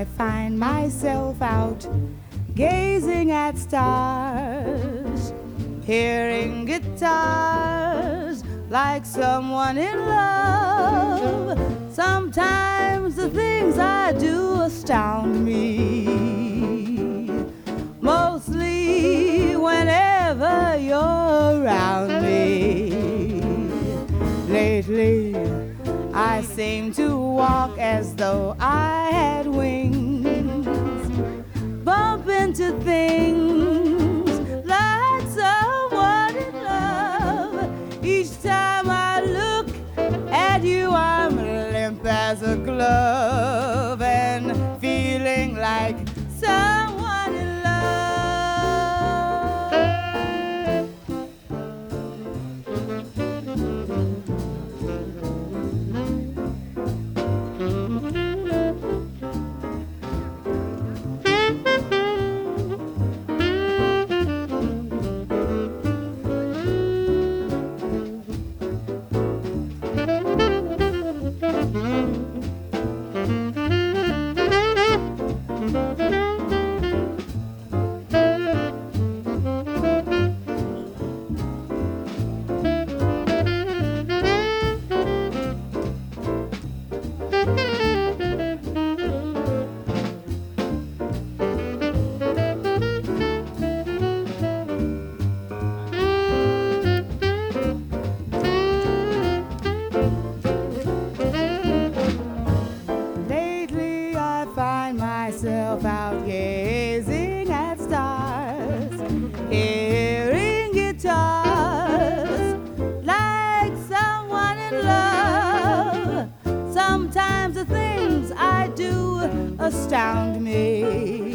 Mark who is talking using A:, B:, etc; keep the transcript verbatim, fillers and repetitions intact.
A: I find myself out gazing at stars, hearing guitars like someone in love. Sometimes the things I do astound me, mostly whenever you're around me. Lately I seem to walk as though I had wings, bump into things like someone in love. Each time I look at you, I'm limp as a glove and feeling like someone in love. Myself out gazing at stars, hearing guitars like someone in love. Sometimes the things I do astound me,